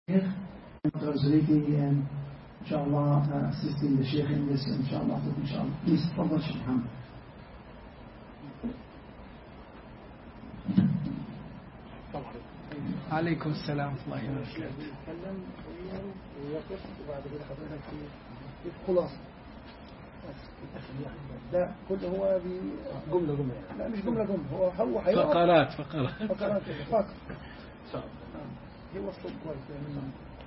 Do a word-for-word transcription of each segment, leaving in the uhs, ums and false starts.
translating and inshallah uh, assisting the Sheikh in this inshallah. inshallah. Please, Fadal Sheikh Muhammad. عليكم السلام ورحمة الله وبركاته. نتكلم ويقف وبعد كده حضرتك في خلاصة. لا كل هو جملة جملة. لا مش جملة جملة هو هو هيقف فقرات فقرات فقرات فقط. هو الصوت كويس يعني.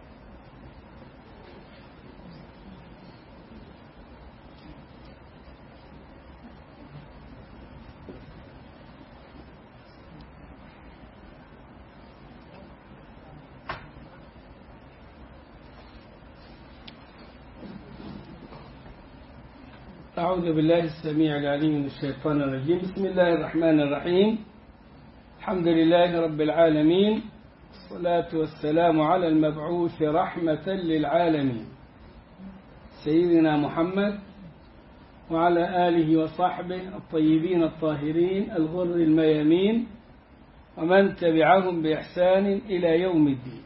أعوذ بالله السميع العليم من الشيطان الرجيم. بسم الله الرحمن الرحيم. الحمد لله رب العالمين، الصلاة والسلام على المبعوث رحمة للعالمين سيدنا محمد وعلى آله وصحبه الطيبين الطاهرين الغر الميامين ومن تبعهم بإحسان إلى يوم الدين.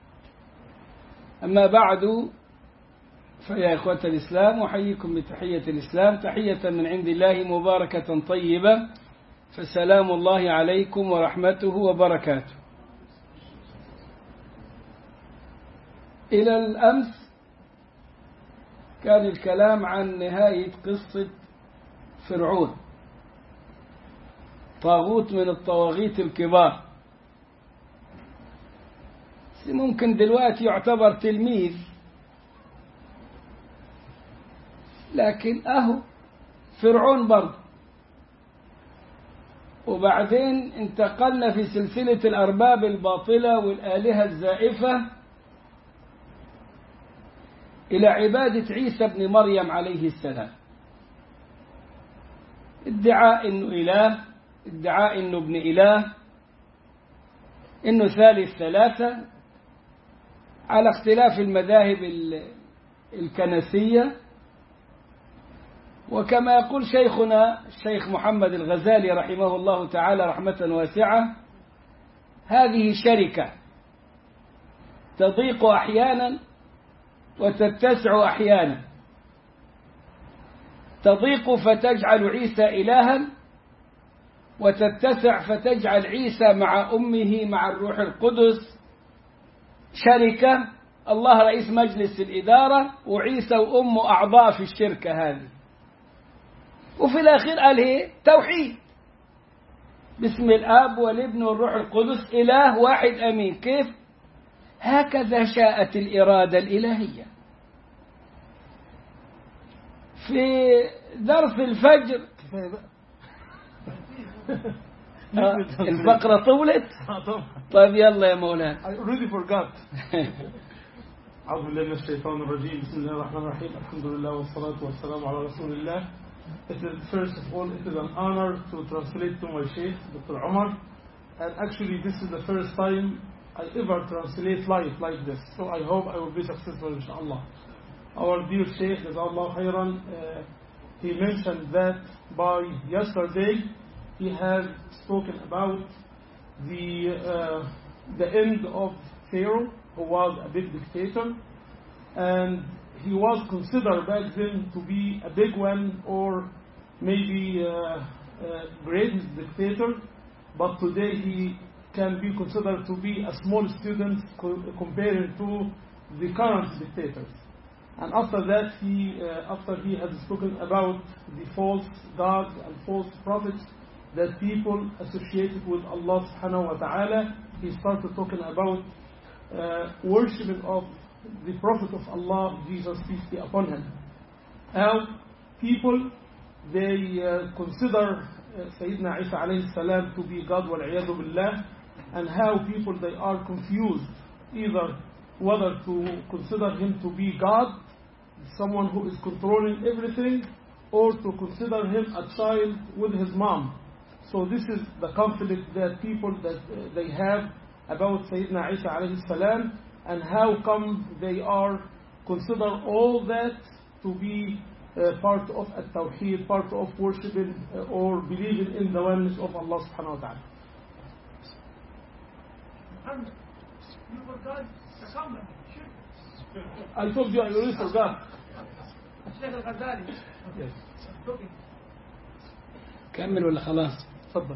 أما بعد، فيا إخوة الإسلام أحييكم بتحية الإسلام، تحية من عند الله مباركة طيبة، فسلام الله عليكم ورحمته وبركاته. إلى الأمس كان الكلام عن نهاية قصة فرعون، طاغوت من الطواغيت الكبار، ممكن دلوقتي يعتبر تلميذ، لكن أهو فرعون برضه. وبعدين انتقلنا في سلسلة الأرباب الباطلة والآلهة الزائفة إلى عبادة عيسى بن مريم عليه السلام، ادعاء إنه إله، ادعاء إنه ابن إله، إنه ثالث ثلاثة، على اختلاف المذاهب الكنسية. وكما يقول شيخنا الشيخ محمد الغزالي رحمه الله تعالى رحمة واسعة، هذه شركة تضيق أحيانا وتتسع أحيانا، تضيق فتجعل عيسى إلها، وتتسع فتجعل عيسى مع أمه مع الروح القدس شركة، الله رئيس مجلس الإدارة وعيسى وأمه أعضاء في الشركة هذه. وفي الأخير قال هي توحيد، باسم الآب والابن والروح القدس إله واحد أمين. كيف؟ هكذا شاءت الإرادة الإلهية. في درس الفجر آه الفقرة طولت. طيب يلا يا مولانا. I already forgot. أعوذ بالله من الشيطان الرجيم. بسم الله الرحمن الرحيم. الحمد لله والصلاة والسلام على رسول الله. It is, first of all, it is an honor to translate to my Sheikh, Doctor Omar. And actually, this is the first time I ever translate live like this. So I hope I will be successful, inshallah. Our dear Sheikh, Jazakallah khairan, uh, he mentioned that by yesterday he had spoken about the, uh, the end of Pharaoh, who was a big dictator. And he was considered back then to be a big one, or maybe uh, uh, greatest dictator, but today he can be considered to be a small student co compared to the current dictators. And after that, he, uh, after he has spoken about the false gods and false prophets that people associated with Allah subhanahu wa ta'ala, he started talking about uh, worshiping of the Prophet of Allah, Jesus, peace be upon him. How people, they uh, consider uh, Sayyidina Isa alayhi salam to be God, wal-'iyadu billah, and how people, they are confused either whether to consider him to be God, someone who is controlling everything, or to consider him a child with his mom. So this is the conflict that people that uh, they have about Sayyidina Isa alayhi salam, and how come they are consider all that to be uh, part of at-tawheed, part of worshiping uh, or believing in the oneness of Allah subhanahu wa ta'ala. And you forgot I told you I already forgot. الشيخ الغزالي. كمل ولا خلاص؟ تفضل.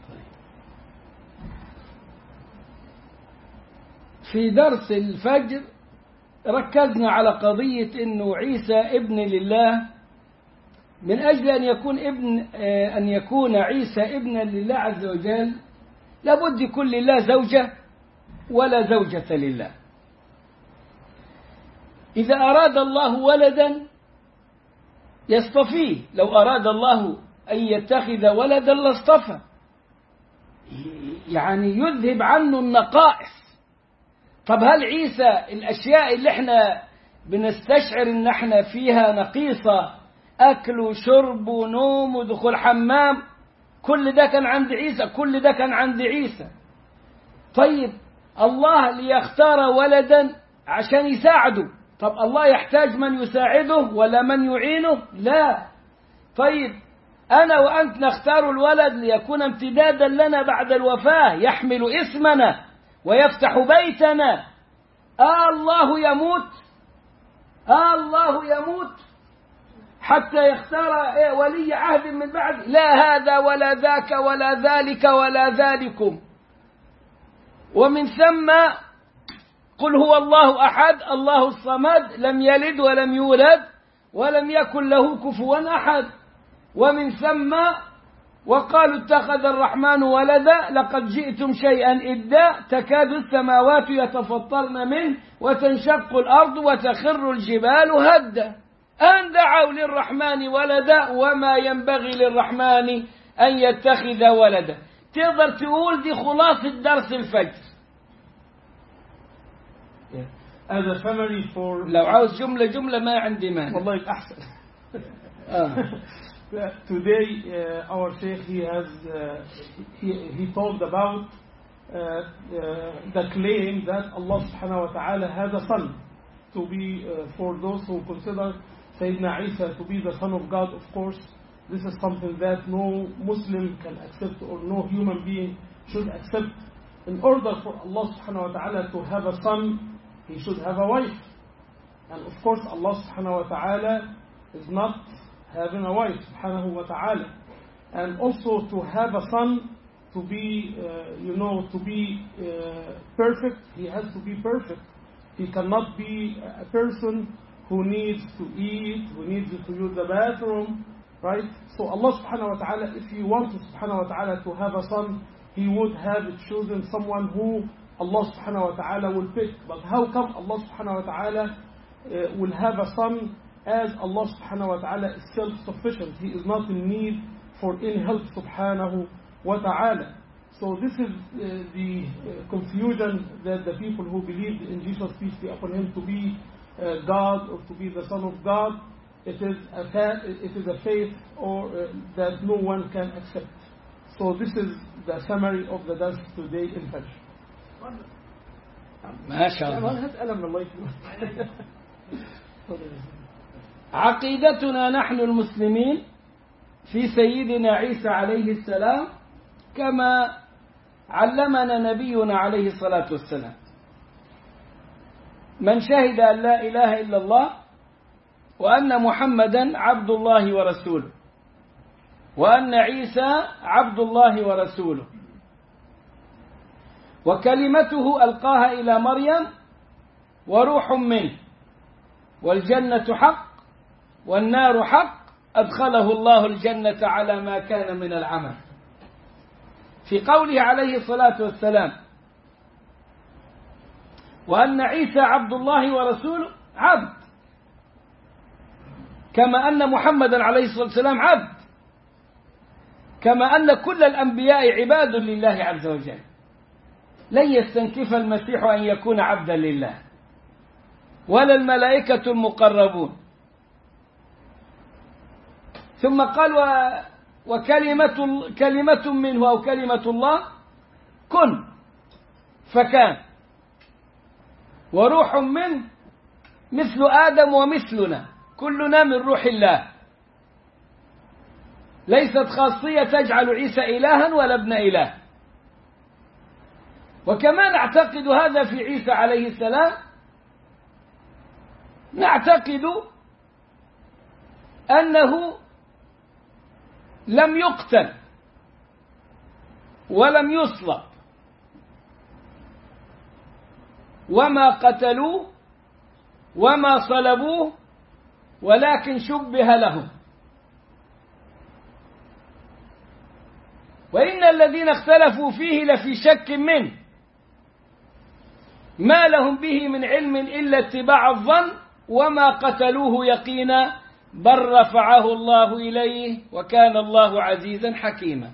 في درس الفجر ركزنا على قضية إنه عيسى ابن لله، من أجل أن يكون ابن أن يكون عيسى ابنا لله عز وجل لابد يكون لله زوجة ولا زوجة لله. إذا أراد الله ولدا يصطفيه، لو أراد الله أن يتخذ ولدا لاصطفى، يعني يذهب عنه النقائص. طب هل عيسى الأشياء اللي احنا بنستشعر ان احنا فيها نقيصة، أكل وشرب ونوم ودخول حمام، كل ده كان عند عيسى؟ كل ده كان عند عيسى. طيب الله ليختار ولدا عشان يساعده، طب الله يحتاج من يساعده ولا من يعينه؟ لا. طيب أنا وأنت نختار الولد ليكون امتدادا لنا بعد الوفاة، يحمل اسمنا ويفتح بيتنا. آه الله يموت، آه الله يموت حتى يختار ولي عهد من بعد؟ لا هذا ولا ذاك ولا ذلك ولا ذلكم. ومن ثم قل هو الله أحد الله الصمد لم يلد ولم يولد ولم يكن له كفوا أحد. ومن ثم وقالوا اتخذ الرحمن ولدا لقد جئتم شيئا إدا تكاد السماوات يتفطرن منه وتنشق الأرض وتخر الجبال هدا أن دعوا للرحمن ولدا وما ينبغي للرحمن أن يتخذ ولدا. تقدر تقول دي خلاصة درس الفجر. As a family for لو عاوز جملة جملة ما عندي مانع. والله أحسن. آه. Today uh, our Sheikh he has uh, he, he talked about uh, uh, the claim that Allah subhanahu wa ta'ala has a son, to be uh, for those who consider Sayyidina Isa to be the son of God. Of course this is something that no Muslim can accept or no human being should accept. In order for Allah subhanahu wa ta'ala to have a son, he should have a wife, and of course Allah subhanahu wa ta'ala is not having a wife subhanahu wa ta'ala. And also to have a son, to be uh, you know to be uh, perfect, he has to be perfect. He cannot be a person who needs to eat, who needs to use the bathroom, right? So Allah subhanahu wa ta'ala, if he wanted subhanahu wa ta'ala to have a son, he would have chosen someone who Allah subhanahu wa ta'ala will pick. But how come Allah subhanahu wa ta'ala uh, will have a son, as Allah subhanahu wa ta'ala is self-sufficient? He is not in need for any help subhanahu wa ta'ala. So this is uh, the uh, confusion that the people who believed in Jesus, peace be upon him, to be uh, God or to be the Son of God, it is a faith, it is a faith or uh, that no one can accept. So this is the summary of the dars today in Fajr. ما شاء الله. هسأل من الله. عقيدتنا نحن المسلمين في سيدنا عيسى عليه السلام كما علمنا نبينا عليه الصلاة والسلام. من شهد أن لا إله إلا الله وأن محمدا عبد الله ورسوله وأن عيسى عبد الله ورسوله وكلمته ألقاها إلى مريم وروح منه والجنة حق والنار حق أدخله الله الجنة على ما كان من العمل. في قوله عليه الصلاة والسلام وأن عيسى عبد الله ورسوله، عبد، كما أن محمدا عليه الصلاة والسلام عبد، كما أن كل الأنبياء عباد لله عز وجل. لن يستنكف المسيح أن يكون عبدا لله ولا الملائكة المقربون. ثم قال وكلمة كلمة منه أو كلمة الله كن فكان، وروح منه مثل آدم ومثلنا، كلنا من روح الله. ليست خاصية تجعل عيسى إلها ولا ابن إله. وكما نعتقد هذا في عيسى عليه السلام نعتقد أنه لم يقتل ولم يصلب وما قتلوه وما صلبوه ولكن شبه لهم. وإن الذين اختلفوا فيه لفي شك منه ما لهم به من علم إلا اتباع الظن وما قتلوه يقينا بل رفعه الله إليه وكان الله عزيزا حكيما.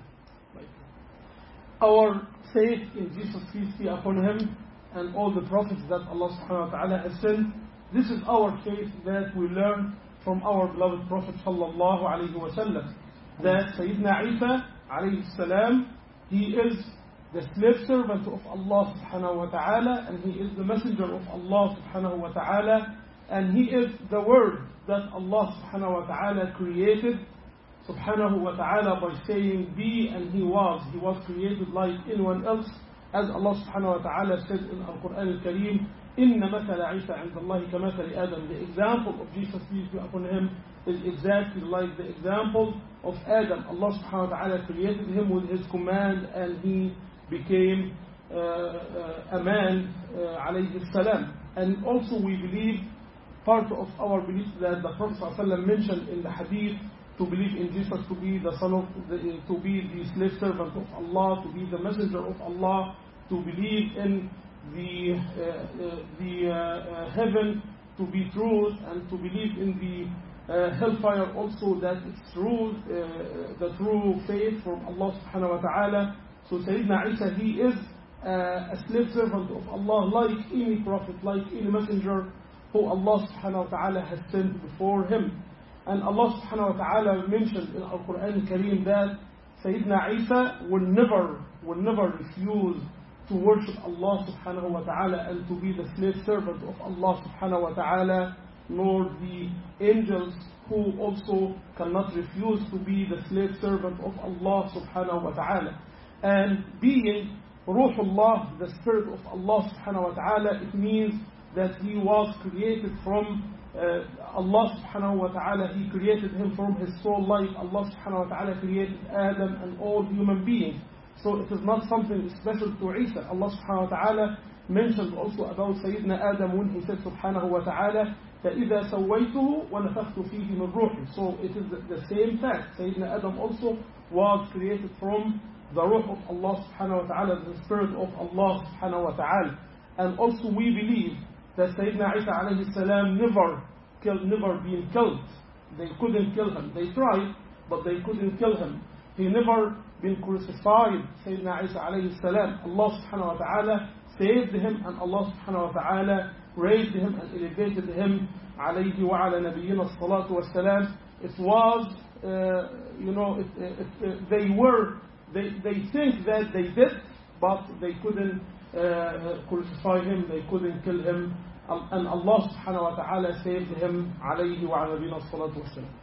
Our faith in Jesus, peace be upon him, and all the prophets that Allah subhanahu wa ta'ala has sent, this is our faith that we learn from our beloved Prophet sallallahu alayhi wa sallam, that Sayyidina Isa alayhi salam, he is the slave servant of Allah subhanahu wa ta'ala, and he is the messenger of Allah subhanahu wa ta'ala, and he is the word that Allah subhanahu wa ta'ala created subhanahu wa ta'ala by saying be, and he was. He was created like anyone else, as Allah subhanahu wa ta'ala said in Al-Quran Al-Kareem, إِنَّ مَثَلَ عِيسَى عِنْدَ اللَّهِ كَمَثَلِ آدَمَ. The example of Jesus, peace be upon him, is exactly like the example of Adam. Allah subhanahu wa ta'ala created him with his command, and he became uh, uh, a man, uh, alayhi salam. And also we believe, part of our belief, that the Prophet ﷺ mentioned in the hadith, to believe in Jesus to be the son of, the, to be the slave servant of Allah, to be the messenger of Allah, to believe in the uh, uh, the uh, uh, heaven to be truth, and to believe in the uh, hellfire also, that it's true, uh, the true faith from Allah subhanahu wa ta'ala. So Sayyidina Isa, he is uh, a slave servant of Allah, like any prophet, like any messenger who Allah subhanahu wa ta'ala has sent before him. And Allah subhanahu wa ta'ala mentioned in Al-Quran Al-Kareem that Sayyidina Isa will never, will never refuse to worship Allah subhanahu wa ta'ala and to be the slave servant of Allah subhanahu wa ta'ala, nor the angels, who also cannot refuse to be the slave servant of Allah subhanahu wa ta'ala. And being Ruhullah, the spirit of Allah subhanahu wa ta'ala, it means that he was created from uh, Allah subhanahu wa ta'ala. He created him from his soul life. Allah subhanahu wa ta'ala created Adam and all human beings. So it is not something special to Isa. Allah subhanahu wa ta'ala mentioned also about Sayyidina Adam when he said subhanahu wa ta'ala, فَإِذَا سَوَّيْتُهُ وَنَفَخْتُ فِيهِ مِنْ رُوحِي. So it is the same fact. Sayyidina Adam also was created from the ruh of Allah subhanahu wa ta'ala, the spirit of Allah subhanahu wa ta'ala. And also we believe that Sayyidina Isa alayhi salam never killed, never been killed. They couldn't kill him. They tried, but they couldn't kill him. He never been crucified, Sayyidina Isa alayhi salam. Allah subhanahu wa ta'ala saved him, and Allah subhanahu wa ta'ala raised him and elevated him, alayhi wa ala nabiyyina as-salatu was-salam. It was, uh, you know, it, it, it, they were, they, they think that they did, but they couldn't uh, crucify him, they couldn't kill him, and Allah subhanahu wa ta'ala saved him, alayhi wa ala nabiyyina as-salatu was-salam.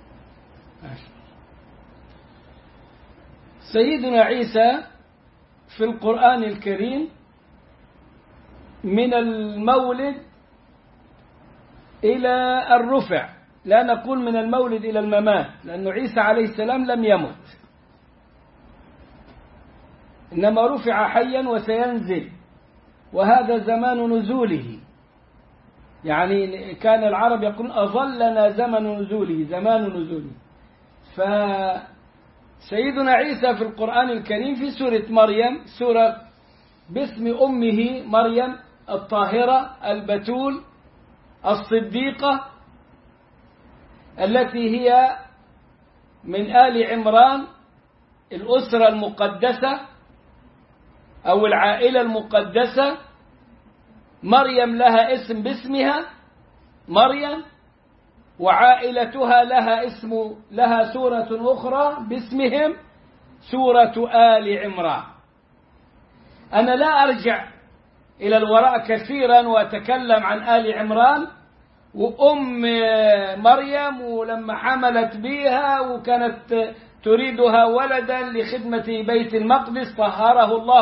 سيدنا عيسى في القرآن الكريم من المولد إلى الرفع، لا نقول من المولد إلى الممات، لأن عيسى عليه السلام لم يمت، إنما رفع حيا وسينزل، وهذا زمان نزوله. يعني كان العرب يقولون أظلنا زمن نزوله، زمان نزوله. فسيدنا عيسى في القرآن الكريم في سورة مريم، سورة باسم أمه مريم الطاهرة البتول الصديقة، التي هي من آل عمران، الأسرة المقدسة أو العائلة المقدسة. مريم لها اسم باسمها مريم، وعائلتها لها اسم، لها سورة أخرى باسمهم، سورة آل عمران. أنا لا أرجع إلى الوراء كثيرا وأتكلم عن آل عمران وأم مريم، ولما حملت بها وكانت تريدها ولدا لخدمة بيت المقدس طهره الله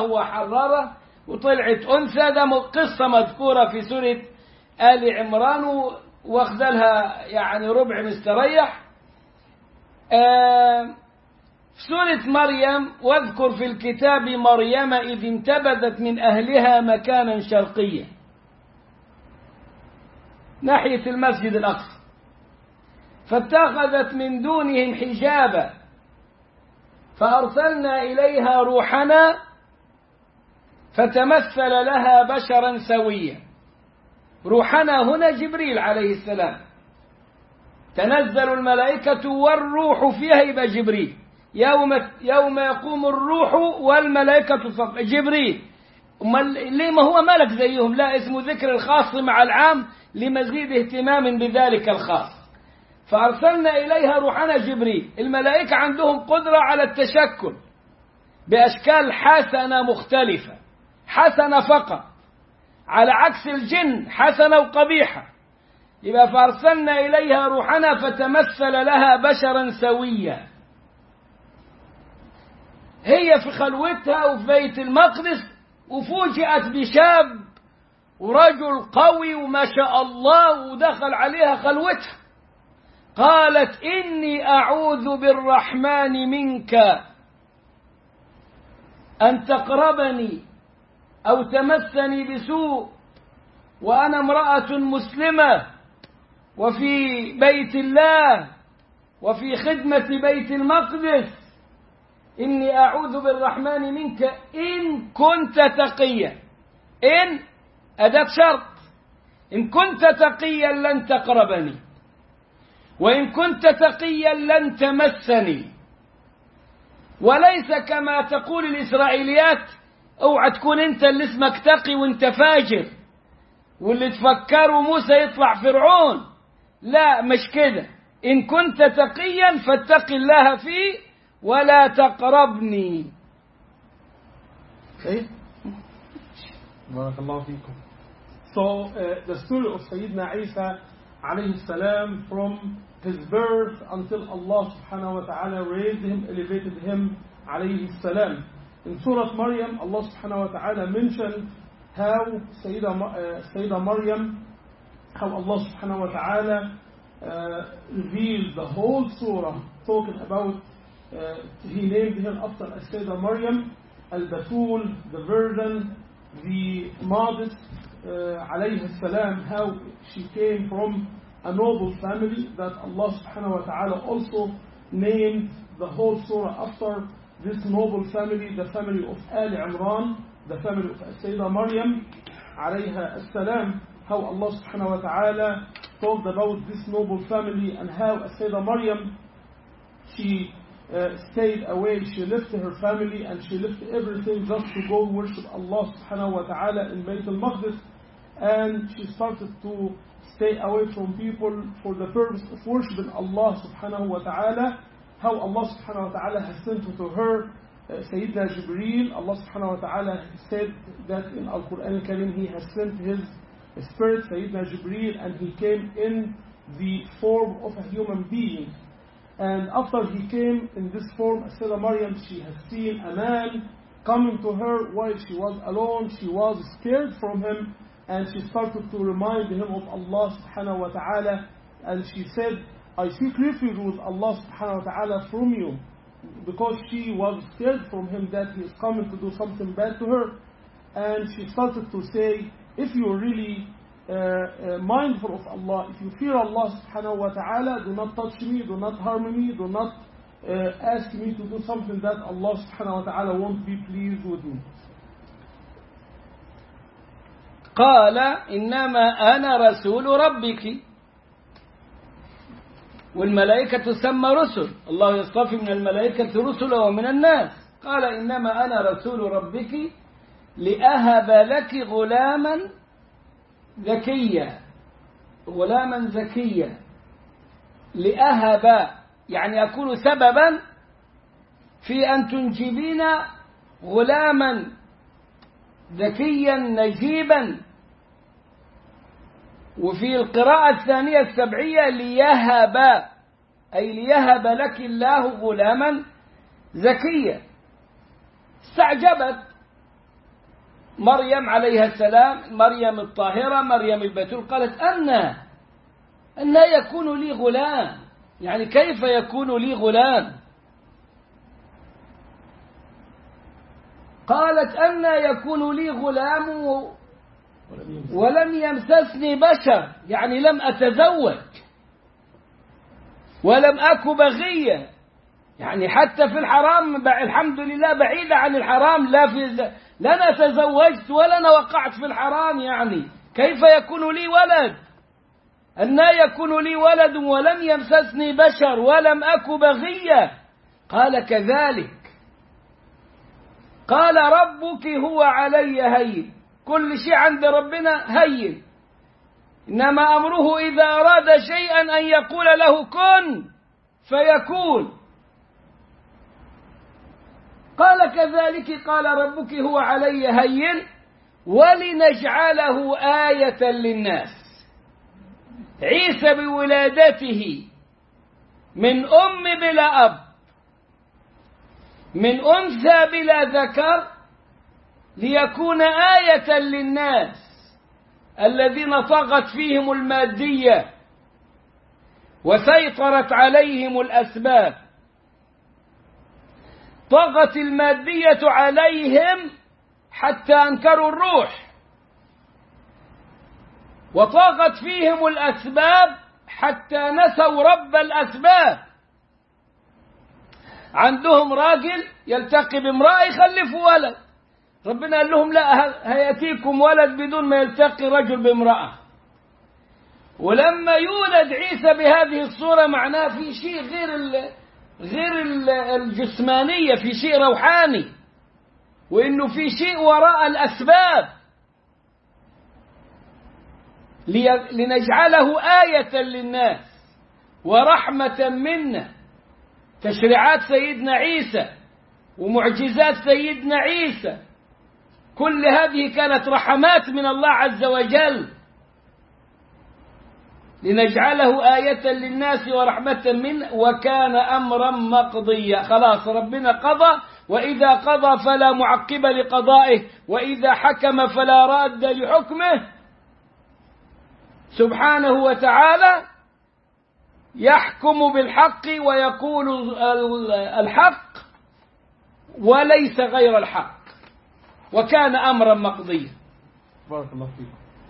وحرره وطلعت أنثى. ده قصة مذكورة في سورة آل عمران، واخذلها يعني ربع مستريح. آه في سورة مريم واذكر في الكتاب مريم إذ انتبذت من أهلها مكانا شرقيا ناحية المسجد الأقصى فاتخذت من دونهم حجابا فأرسلنا إليها روحنا فتمثل لها بشرا سويا. روحنا هنا جبريل عليه السلام، تنزل الملائكة والروح فيها يبقى جبريل، يوم يوم يقوم الروح والملائكة صف جبريل. ليه ما هو ملك زيهم؟ لا، اسمه ذكر الخاص مع العام لمزيد اهتمام بذلك الخاص. فأرسلنا إليها روحنا جبريل. الملائكة عندهم قدرة على التشكل بأشكال حسنة مختلفة، حسنة فقط، على عكس الجن حسنة وقبيحة. يبقى فأرسلنا إليها روحنا فتمثل لها بشرا سويا. هي في خلوتها وفي بيت المقدس وفوجئت بشاب ورجل قوي وما شاء الله ودخل عليها خلوتها. قالت إني أعوذ بالرحمن منك أن تقربني أو تمسني بسوء وأنا امرأة مسلمة وفي بيت الله وفي خدمة بيت المقدس. إني أعوذ بالرحمن منك إن كنت تقيا. إن أداة شرط، إن كنت تقيا لن تقربني، وإن كنت تقيا لن تمسني. وليس كما تقول الإسرائيليات اوعى تكون انت اللي اسمك تقي وانت فاجر واللي تفكروا موسى يطلع فرعون. لا، مش كده. إن كنت تقيا فاتق الله فيه ولا تقربني. Okay. Barakallahu fikum. So uh, the story of Sayyidina Isa alayhi salam from his birth until Allah subhanahu wa ta'ala raised him, elevated him alayhi salam. In Surah Maryam, Allah subhanahu wa ta'ala mentioned how Sayyida, uh, Sayyida Maryam, how Allah subhanahu wa ta'ala uh, revealed the whole surah talking about, uh, he named her after Sayyida Maryam, Al-Batul, the virgin, the modest, uh, alayhi salam, how she came from a noble family that Allah subhanahu wa ta'ala also named the whole surah after this noble family, the family of Ali Imran, the family of Sayyida Maryam alayha salam, how Allah subhanahu wa ta'ala talked about this noble family and how Sayyida Maryam, she uh, stayed away, she left her family and she left everything just to go worship Allah subhanahu wa ta'ala in Bayt al-Maqdis, and she started to stay away from people for the purpose of worshiping Allah subhanahu wa ta'ala. How Allah subhanahu wa ta'ala has sent to her uh, Sayyidina Jibreel. Allah subhanahu wa ta'ala said that in Al-Quran al-Karim He has sent His Spirit, Sayyidina Jibreel, and He came in the form of a human being. And after He came in this form, Sayyida Maryam, she has seen a man coming to her while she was alone. She was scared from him, and she started to remind him of Allah subhanahu wa ta'ala, and she said, I seek refuge with Allah subhanahu wa ta'ala from you, because she was scared from him that he is coming to do something bad to her. And she started to say, if you are really uh, uh, mindful of Allah, if you fear Allah subhanahu wa ta'ala, do not touch me, do not harm me, do not uh, ask me to do something that Allah subhanahu wa ta'ala won't be pleased with me. قال إنما أنا رسول ربك. والملائكة تسمى رسل، الله يصطفي من الملائكة رسلا ومن الناس. قال إنما أنا رسول ربك لأهب لك غلاما ذكيا. غلاما ذكيا، لأهب يعني أكون سببا في أن تنجبين غلاما ذكيا نجيبا. وفي القراءة الثانية السبعية ليهب، أي ليهب لك الله غلاما زكيا. استعجبت مريم عليها السلام، مريم الطاهرة، مريم البتول، قالت أنا أن يكون لي غلام، يعني كيف يكون لي غلام؟ قالت أن يكون لي غلام ولم يمسسني بشر، يعني لم أتزوج ولم أك بغية، يعني حتى في الحرام الحمد لله بعيدة عن الحرام، لا في لا أنا تزوجت ولا أنا وقعت في الحرام، يعني كيف يكون لي ولد؟ أن يكون لي ولد ولم يمسسني بشر ولم أك بغية. قال كذلك قال ربك هو علي هين، كل شيء عند ربنا هين، إنما أمره إذا أراد شيئا أن يقول له كن فيكون. قال كذلك قال ربك هو علي هين ولنجعله آية للناس. عيسى بولادته من أم بلا أب، من أنثى بلا ذكر، ليكون آية للناس الذين طغت فيهم المادية وسيطرت عليهم الأسباب. طغت المادية عليهم حتى أنكروا الروح، وطغت فيهم الأسباب حتى نسوا رب الأسباب. عندهم راجل يلتقي بامرأة يخلفوا ولد، ربنا قال لهم لا هيأتيكم ولد بدون ما يلتقي رجل بامرأة. ولما يولد عيسى بهذه الصورة معناه في شيء غير ال غير ال الجسمانية، في شيء روحاني، وإنه في شيء وراء الأسباب، لنجعله آية للناس ورحمة منا. تشريعات سيدنا عيسى ومعجزات سيدنا عيسى كل هذه كانت رحمات من الله عز وجل، لنجعله آية للناس ورحمة منه وكان أمرا مقضيا. خلاص ربنا قضى، وإذا قضى فلا معقب لقضائه، وإذا حكم فلا راد لحكمه سبحانه وتعالى. يحكم بالحق ويقول الحق وليس غير الحق، وكان أمرا مقضيا. بارك الله فيك.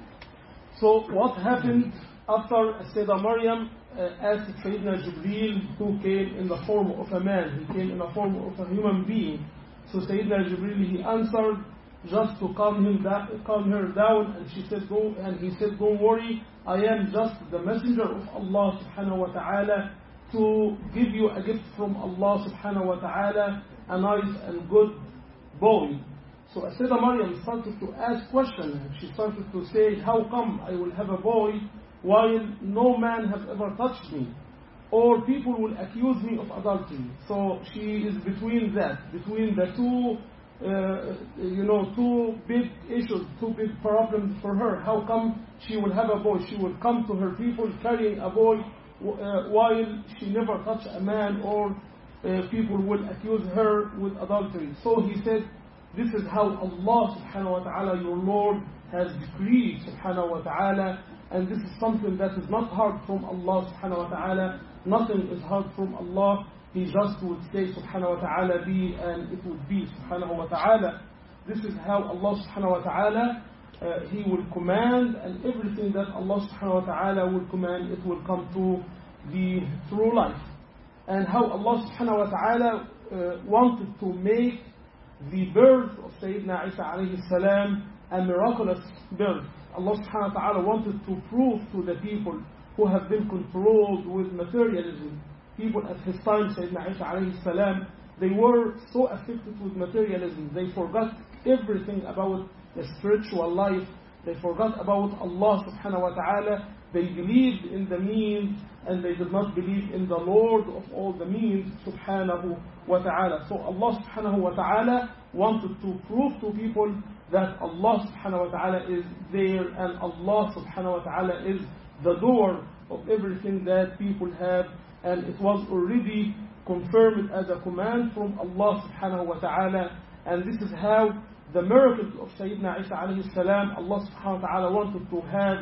So what happened after Sayyidah Maryam uh, asked Sayyidina Jibreel, who came in the form of a man, he came in the form of a human being. So Sayyidina Jibreel, he answered just to calm him da- calm her down, and she said, "Go," and he said, "Don't worry, I am just the messenger of Allah subhanahu wa ta'ala to give you a gift from Allah subhanahu wa ta'ala, a nice and good boy." So Sayyidah Maryam started to ask questions. She started to say, how come I will have a boy while no man has ever touched me? Or people will accuse me of adultery. So she is between that, between the two, uh, you know, two big issues, two big problems for her. How come she will have a boy? She will come to her people carrying a boy uh, while she never touched a man, or uh, people will accuse her with adultery. So he said, this is how Allah subhanahu wa ta'ala, your Lord, has decreed subhanahu wa ta'ala, and this is something that is not hard from Allah subhanahu wa ta'ala. Nothing is hard from Allah. He just would say subhanahu wa ta'ala be, and it would be subhanahu wa ta'ala. This is how Allah subhanahu wa ta'ala, uh, He will command, and everything that Allah subhanahu wa ta'ala will command, it will come to the true life. And how Allah subhanahu wa ta'ala uh, wanted to make the birth of Sayyidina Isa alayhi salam a miraculous birth. Allah subhanahu wa ta'ala wanted to prove to the people who have been controlled with materialism. People at his time, Sayyidina Isa alayhi salam, they were so affected with materialism. They forgot everything about the spiritual life. They forgot about Allah subhanahu wa ta'ala. They believed in the means, and they did not believe in the Lord of all the means, subhanahu wa ta'ala. So Allah subhanahu wa ta'ala wanted to prove to people that Allah subhanahu wa ta'ala is there, and Allah subhanahu wa ta'ala is the door of everything that people have, and it was already confirmed as a command from Allah subhanahu wa ta'ala. And this is how the miracles of Sayyidina Isa alayhi salam, Allah subhanahu wa ta'ala wanted to have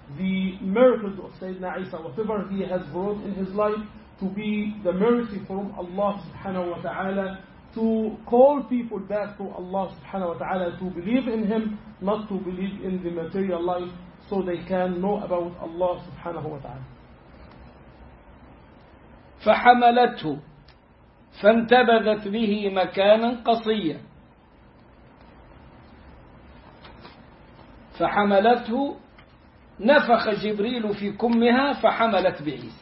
the miracles of Sayyidina Isa, whatever he has brought in his life, to be the mercy from Allah subhanahu wa ta'ala, to call people back to Allah subhanahu wa ta'ala, to believe in him, not to believe in the material life, so they can know about Allah subhanahu wa ta'ala. فحملته فانتبذت به مكانا قصيا. فحملته نفخ جبريل في كمها فحملت بعيسى.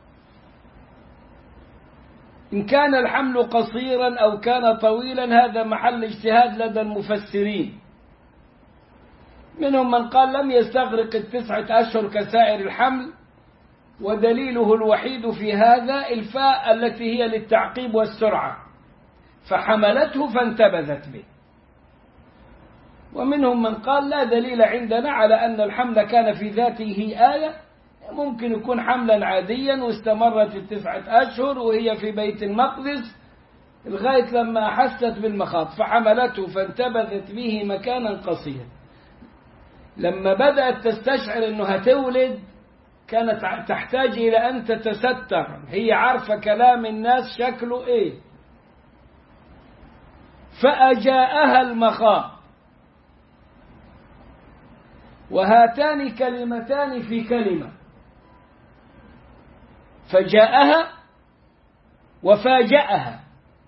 إن كان الحمل قصيرا أو كان طويلا هذا محل اجتهاد لدى المفسرين. منهم من قال لم يستغرق التسعة أشهر كسائر الحمل، ودليله الوحيد في هذا الفاء التي هي للتعقيب والسرعة، فحملته فانتبذت به. ومنهم من قال لا دليل عندنا على أن الحمل كان في ذاته آية، ممكن يكون حملا عاديا واستمرت التسعة أشهر وهي في بيت المقدس لغاية لما أحست بالمخاض، فحملته فانتبذت به مكانا قصيا. لما بدأت تستشعر أنه هتولد كانت تحتاج إلى أن تتستر، هي عارفة كلام الناس شكله إيه. فأجاءها المخاض، وهاتان كلمتان في كلمة، فجاءها وفاجأها.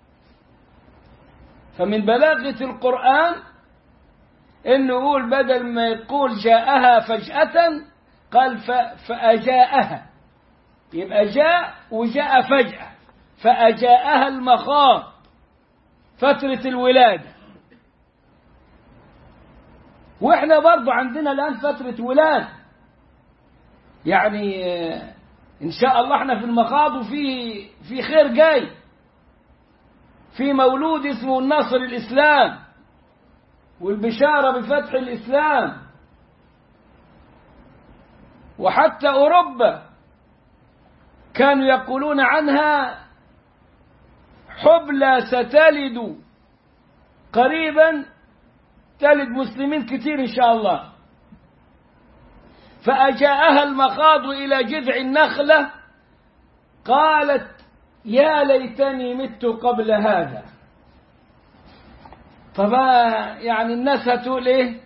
فمن بلاغة القرآن إنه يقول بدل ما يقول جاءها فجأة قال فأجاءها، يبقى جاء وجاء فجأة. فأجاءها المخاض فترة الولادة. وإحنا برضو عندنا الآن فترة ولادة، يعني إن شاء الله إحنا في المخاض وفي في خير جاي، في مولود اسمه النصر الإسلام والبشارة بفتح الإسلام. وحتى أوروبا كانوا يقولون عنها حبلى ستلد قريبا، تلد مسلمين كثير إن شاء الله. فأجاءها المخاض إلى جذع النخلة قالت يا ليتني مت قبل هذا. طبعا يعني الناس هتقول إيه؟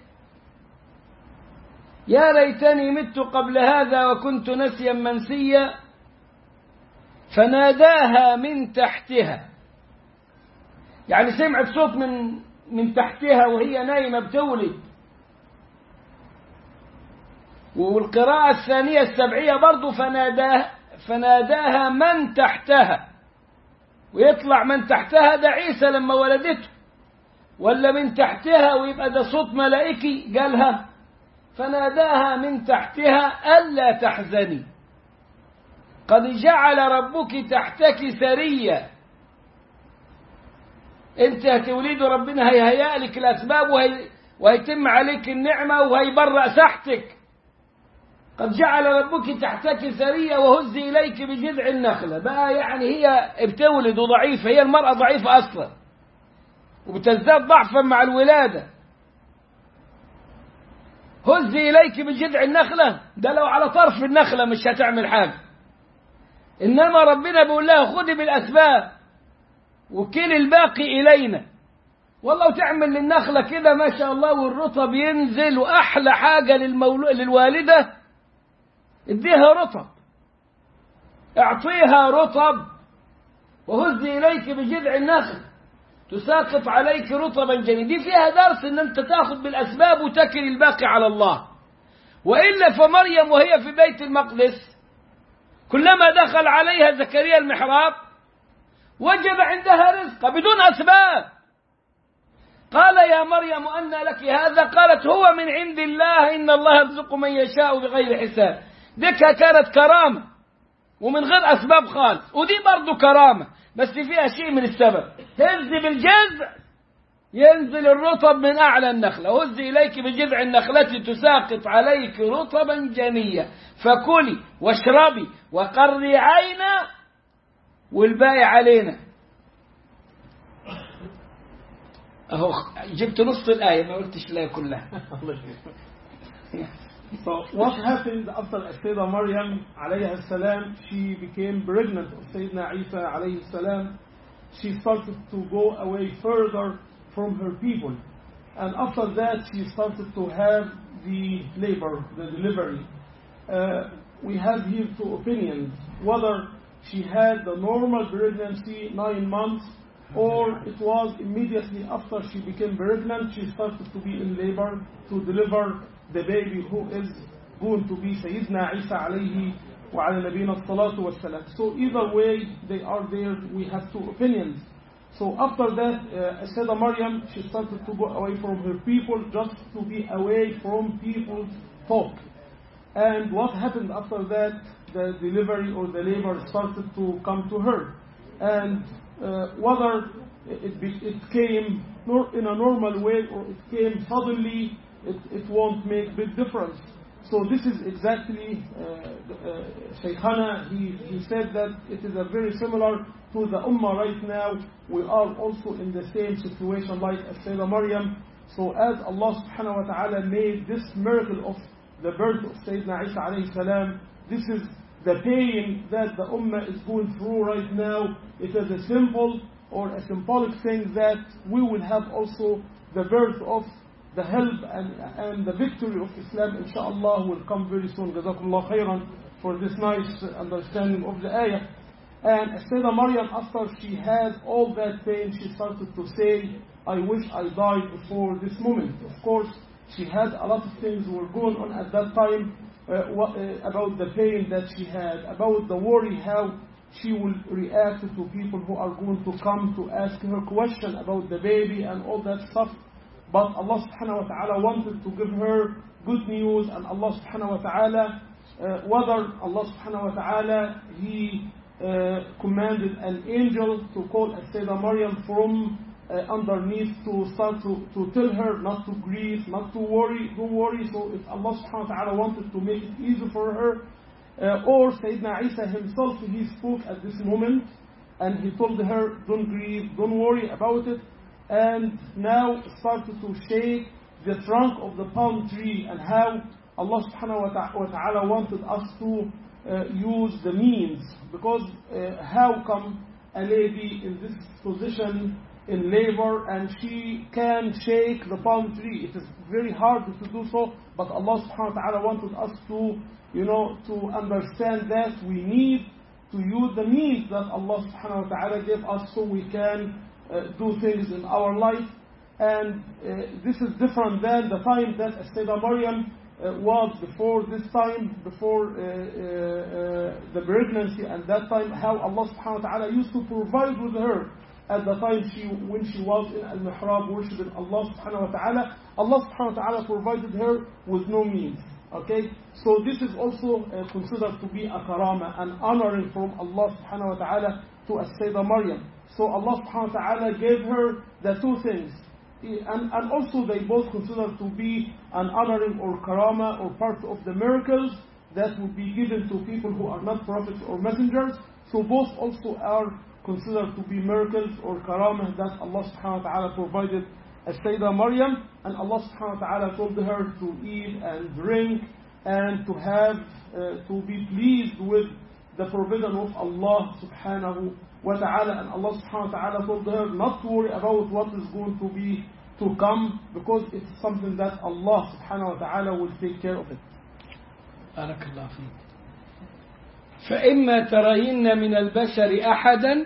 يا ليتني مت قبل هذا وكنت نسيا منسيا. فناداها من تحتها، يعني سمعت صوت من من تحتها وهي نايمة بتولد. والقراءة الثانية السبعية برضو فناداها فناداها من تحتها، ويطلع من تحتها ده عيسى لما ولدته، ولا من تحتها ويبقى ده صوت ملائكي قالها. فناداها من تحتها ألا تحزني قد جعل ربك تحتك سريا. انت هتولد ربنا هيهيأ لك الأسباب وهي وهيتم عليك النعمة وهيبرأ سحتك. قد جعل ربك تحتك سريا وهزي إليك بجذع النخلة. بقى يعني هي بتولد ضعيفة، هي المرأة ضعيفة أصلا وبتزداد ضعفا مع الولادة. هزي إليك بجذع النخلة، ده لو على طرف النخلة مش هتعمل حاجة، إنما ربنا بيقول لها خذي بالأسباب وكل الباقي إلينا. والله تعمل للنخلة كده ما شاء الله والرطب ينزل، وأحلى حاجة للمولو... للوالدة اديها رطب، اعطيها رطب. وهزي إليك بجذع النخل تساقط عليك رطبا جنيا. دي فيها درس ان انت تاخذ بالاسباب وتكل الباقي على الله. والا فمريم وهي في بيت المقدس كلما دخل عليها زكريا المحراب وجد عندها رزق بدون اسباب. قال يا مريم أنى لك هذا؟ قالت هو من عند الله إن الله يرزق من يشاء بغير حساب. ديكها كانت كرامة ومن غير أسباب خالص، ودي برضو كرامة بس فيها شيء من السبب. هز بالجذع ينزل الرطب من أعلى النخلة. هز إليك بجذع النخلة تساقط عليك رطبا جنيا فكلي واشربي وقري عينا والباقي علينا. أهو جبت نص الآية ما قلتش لا كلها. So what happened after Sayyida Maryam alayhi salam, she became pregnant of Sayyidina Isa alayhi salam. She started to go away further from her people. And after that, she started to have the labor, the delivery. Uh, we have here two opinions, whether she had the normal pregnancy, nine months, or it was immediately after she became pregnant, she started to be in labor to deliver the baby who is going to be Sayyidina Isa alayhi wa ala nabina salatu wa salam. So either way, they are there, we have two opinions. So after that, uh, Sayyida Maryam, she started to go away from her people, just to be away from people's talk. And what happened after that, the delivery or the labor started to come to her. And uh, whether it, be, it came in a normal way or it came suddenly, it, it won't make big difference. So this is exactly, uh, uh, Shaykhana, he, he said that it is a very similar to the Ummah right now. We are also in the same situation like Sayyida Maryam. So as Allah subhanahu wa ta'ala made this miracle of the birth of Sayyidina Isa alayhi salam, this is the pain that the Ummah is going through right now. It is a symbol or a symbolic thing that we will have also the birth of the help and, and the victory of Islam, inshallah, will come very soon. Jazakumullah khairan for this nice understanding of the ayah. And Sayyida Maryam, after she had all that pain, she started to say, I wish I died before this moment. Of course, she had a lot of things were going on at that time uh, what, uh, about the pain that she had, about the worry how she will react to people who are going to come to ask her question about the baby and all that stuff. But Allah subhanahu wa ta'ala wanted to give her good news, and Allah subhanahu wa ta'ala, uh, whether Allah subhanahu wa ta'ala, He uh, commanded an angel to call Sayyida Maryam from uh, underneath to start to, to tell her not to grieve, not to worry, don't worry. So if Allah subhanahu wa ta'ala wanted to make it easy for her, uh, or Sayyidina Isa himself, he spoke at this moment, and he told her, don't grieve, don't worry about it. And now started to shake the trunk of the palm tree, and how Allah subhanahu wa ta'ala wanted us to uh, use the means. Because uh, how come a lady in this position in labor and she can shake the palm tree? It is very hard to do so, but Allah subhanahu wa ta'ala wanted us to, you know, to understand that we need to use the means that Allah subhanahu wa ta'ala gave us so we can Uh, do things in our life. And uh, this is different than the time that Sayyida Maryam uh, was before this time, before uh, uh, uh, the pregnancy, and that time how Allah subhanahu wa ta'ala used to provide with her at the time she, when she was in al-mihrab worshiping Allah subhanahu wa ta'ala. Allah subhanahu wa ta'ala provided her with no means. Okay, so this is also uh, considered to be a karama, an honoring from Allah subhanahu wa ta'ala to Sayyida Maryam. So Allah subhanahu wa ta'ala gave her the two things. And, and also they both considered to be an honoring or karama or part of the miracles that would be given to people who are not prophets or messengers. So both also are considered to be miracles or karama that Allah subhanahu wa ta'ala provided as Sayyida Maryam. And Allah subhanahu wa ta'ala told her to eat and drink and to have, uh, to be pleased with the provision of Allah subhanahu wa ta'ala. And Allah subhanahu wa ta'ala told her not to worry about what is going to be to come, because it's something that Allah subhanahu wa ta'ala will take care of it. بارك الله فيك. فإما ترين من البشر أحدا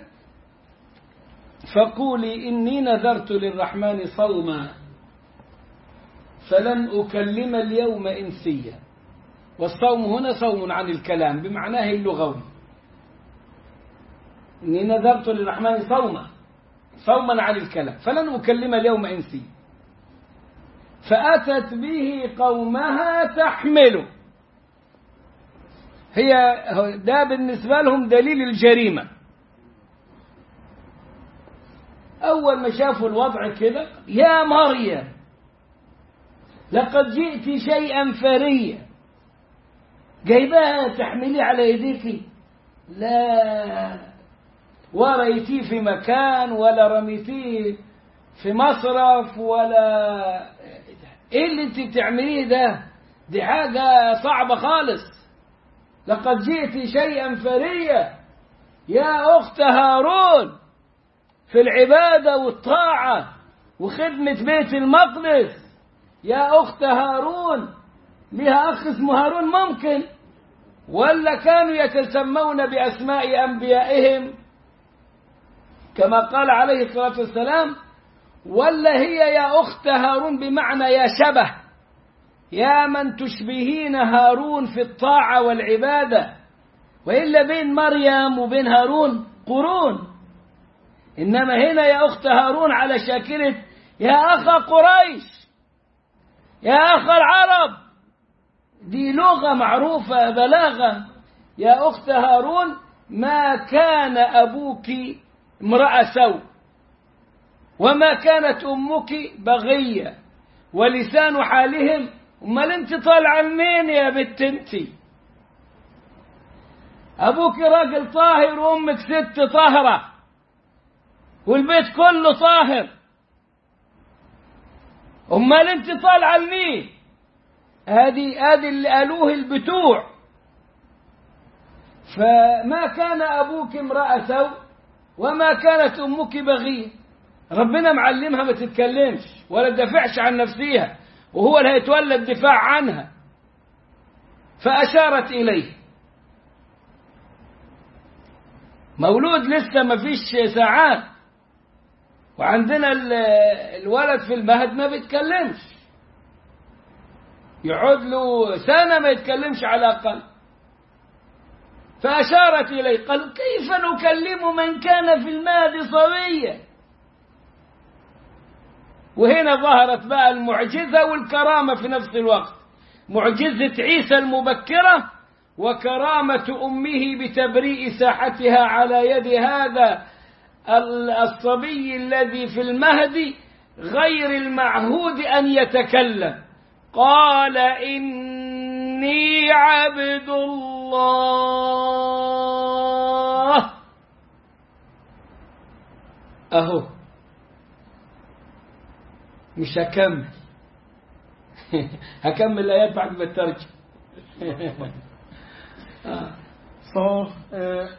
فقولي إني نذرت للرحمن صوما فلن أكلم اليوم إنسيا. والصوم هنا صوم عن الكلام بمعناه اللغوي. إني نذرت للرحمن صوما صوما عن الكلام فلن أكلم اليوم إنسيا. فأتت به قومها تحمله. هي ده بالنسبة لهم دليل الجريمة. أول ما شافوا الوضع كده، يا مريم لقد جئت شيئا فريا، جايبها تحملي على يديك؟ لا، وريتيه في مكان ولا رميتيه في مصرف ولا ايه اللي انت بتعمليه ده؟ دي حاجة صعبة خالص. لقد جئت شيئا فريا يا أخت هارون في العبادة والطاعة وخدمة بيت المقدس. يا أخت هارون، لها أخ اسمه هارون ممكن، ولا كانوا يتسمون بأسماء أنبيائهم كما قال عليه الصلاة والسلام، ولا هي يا أخت هارون بمعنى يا شبه، يا من تشبهين هارون في الطاعة والعبادة. وإلا بين مريم وبين هارون قرون، إنما هنا يا أخت هارون على شاكلة يا أخ قريش، يا أخ العرب. دي لغة معروفة بلاغة. يا أخت هارون، ما كان أبوك امرأة سوء وما كانت أمك بغية، ولسان حالهم. امال انت طالعه منين يا بنت انت؟ ابوك راجل طاهر وامك ست طاهره والبيت كله طاهر، امال انت طالعه منين؟ هذه هذه اللي قالوه البتوع. فما كان ابوك امرأة سوء وما كانت امك بغية. ربنا معلمها ما تتكلمش ولا تدافعش عن نفسها، وهو اللي هيتولى الدفاع عنها. فأشارت إليه. مولود لسه ما فيش ساعات، وعندنا الولد في المهد ما بيتكلمش، يقعد له سنة ما يتكلمش على الأقل. فأشارت إليه. قال كيف نكلم من كان في المهد صبيا؟ وهنا ظهرت بقى المعجزة والكرامة في نفس الوقت. معجزة عيسى المبكرة وكرامة أمه بتبريء ساحتها على يد هذا الصبي الذي في المهد غير المعهود أن يتكلم. قال إني عبد الله. أهو مش هكمل هكمل الآيات بعد ما ترجع. So uh,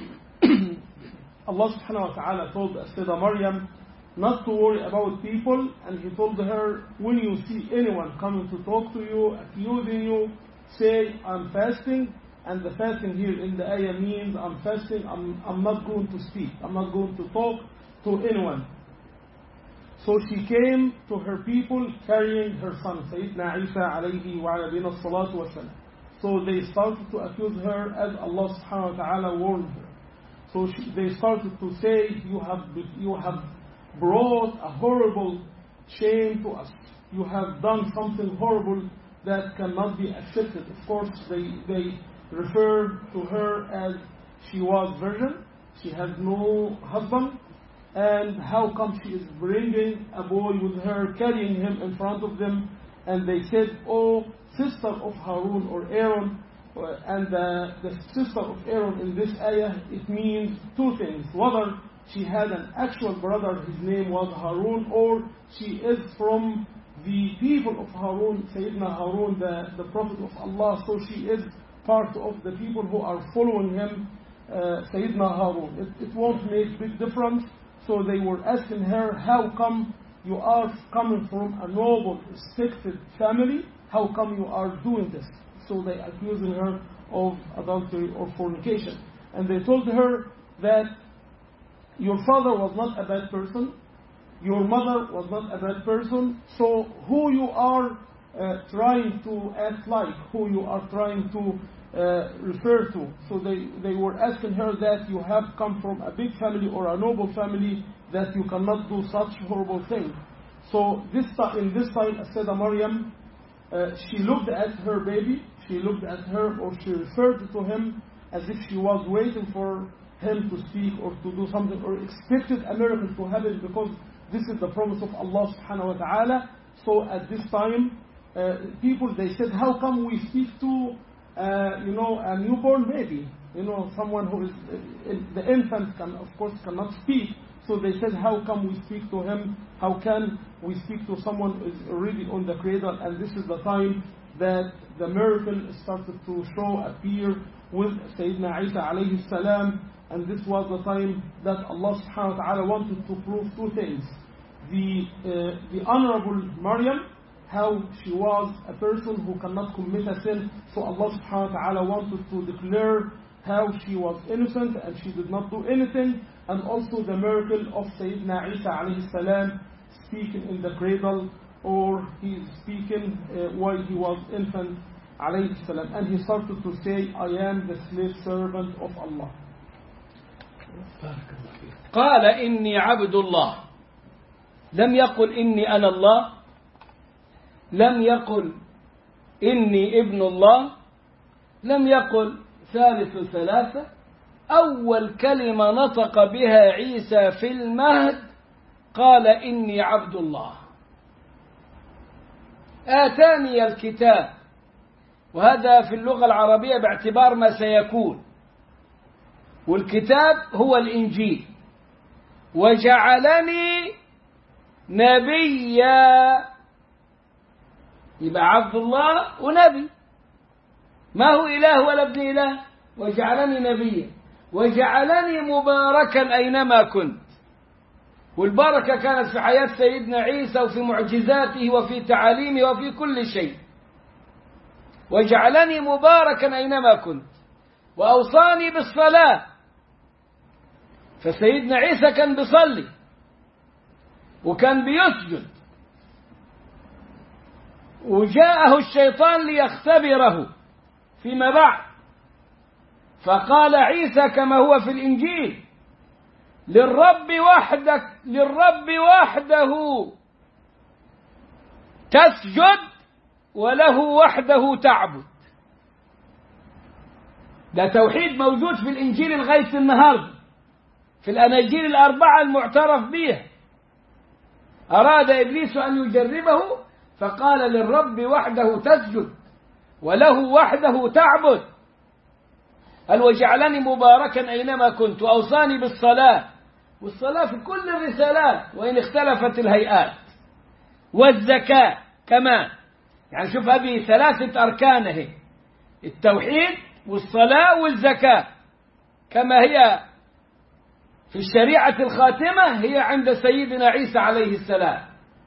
Allah subhanahu wa ta'ala told Sayyidah Maryam not to worry about people, and he told her, when you see anyone coming to talk to you, accusing you, say I'm fasting. And the fasting here in the ayah means I'm fasting, I'm, I'm not going to speak, I'm not going to talk to anyone. So she came to her people carrying her son, Sayyidina Isa alayhi wa nabiyina as-salatu wa salam. So they started to accuse her as Allah subhanahu wa ta'ala warned her. So she, they started to say, you have, you have brought a horrible shame to us. You have done something horrible that cannot be accepted. Of course, they, they refer to her as she was virgin, she had no husband, and how come she is bringing a boy with her, carrying him in front of them. And they said, oh, sister of Harun or Aaron. And the, the sister of Aaron in this ayah, it means two things. Whether she had an actual brother, his name was Harun, or she is from the people of Harun, Sayyidina Harun, the, the prophet of Allah. So she is part of the people who are following him, uh, Sayyidina Harun. It, it won't make big difference. So they were asking her, how come you are coming from a noble, respected family? How come you are doing this? So they accusing her of adultery or fornication. And they told her that your father was not a bad person, your mother was not a bad person, so who you are uh, trying to act like, who you are trying to uh, refer to. So they, they were asking her that you have come from a big family or a noble family, that you cannot do such horrible thing. So this in this time, Sayyidah Maryam, uh, she looked at her baby, she looked at her, or she referred to him as if she was waiting for him to speak or to do something, or expected a miracle to happen, because this is the promise of Allah subhanahu wa ta'ala. So at this time, uh, people, they said, how come we speak to uh, you know, a newborn baby, you know, someone who is uh, the infant can, of course, cannot speak. So they said, how come we speak to him? How can we speak to someone who is already on the cradle? And this is the time that the miracle started to show, appear with Sayyidina Isa alayhi salam, and this was the time that Allah subhanahu wa ta'ala wanted to prove two things. The, uh, the honorable Maryam, how she was a person who cannot commit a sin, so Allah subhanahu wa ta'ala wanted to declare how she was innocent and she did not do anything, and also the miracle of Sayyidina Isa alayhi salam speaking in the cradle, or he speaking uh, while he was infant alayhi salam, and he started to say, I am the slave servant of Allah. قال إني عبد الله لم يقل إني أنا الله لم يقل إني ابن الله لم يقل ثالث ثلاثة أول كلمة نطق بها عيسى في المهد قال إني عبد الله آتاني الكتاب، وهذا في اللغة العربية باعتبار ما سيكون، والكتاب هو الإنجيل، وجعلني نبيا، يبقى عبد الله ونبي، ما هو إله ولا ابن إله، وجعلني نبيا وجعلني مباركا أينما كنت، والبركة كانت في حياة سيدنا عيسى وفي معجزاته وفي تعاليمه وفي كل شيء، وجعلني مباركا أينما كنت، وأوصاني بالصلاة، فسيدنا عيسى كان بيصلي وكان بيسجد، وجاءه الشيطان ليختبره فيما بعد، فقال عيسى كما هو في الإنجيل للرب وحدك للرب وحده تسجد وله وحده تعبد. ده توحيد موجود في الإنجيل لغاية النهارده، في الأناجيل الأربعة المعترف بها. أراد إبليس أن يجربه فقال للرب وحده تسجد وله وحده تعبد. قال وجعلني مباركا أينما كنت وأوصاني بالصلاة، والصلاة في كل الرسالات وإن اختلفت الهيئات، والزكاة كمان، يعني شوف هذه ثلاثة أركانه، التوحيد والصلاة والزكاة كما هي في الشريعة الخاتمة هي عند سيدنا عيسى عليه السلام.